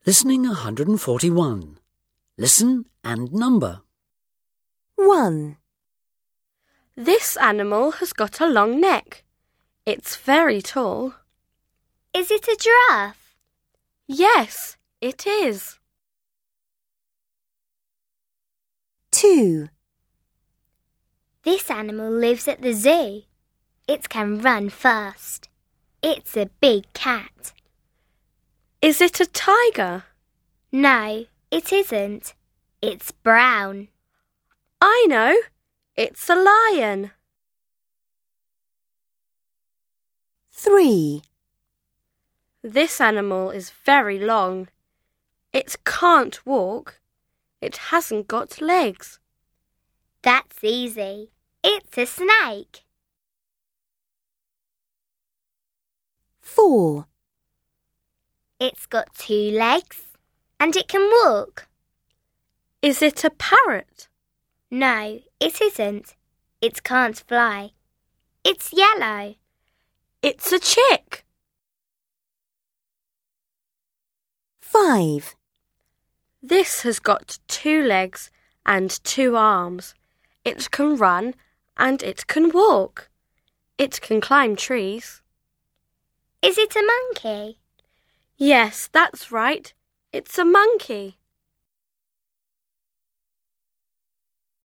Listening 141. Listen and number. 1. This animal has got a long neck. It's very tall. Is it a giraffe? Yes, it is. 2. This animal lives at the zoo. It can run fast. It's a big cat. Is it a tiger? No, it isn't. It's brown. I know. It's a lion. 3. This animal is very long. It can't walk. It hasn't got legs. That's easy. It's a snake. 4. It's got 2 legs and it can walk. Is it a parrot? No, it isn't. It can't fly. It's yellow. It's a chick. 5. This has got 2 legs and 2 arms. It can run and it can walk. It can climb trees. Is it a monkey? Yes, that's right. It's a monkey.